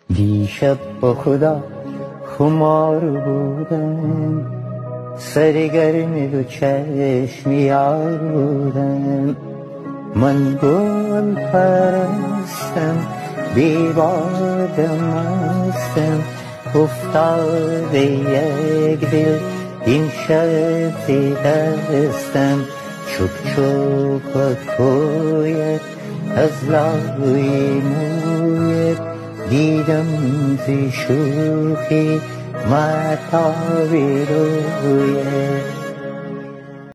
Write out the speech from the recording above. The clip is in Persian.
دیشب با خدا خمار بودم، سرگرم دو چشم یار بودم. من گل پرستم، بی بادم هستم، افتاده یک دل این شب ز دستم. چوب چوب و کویت از لای مویت، دیدم ز شوخی مهتاب رویت.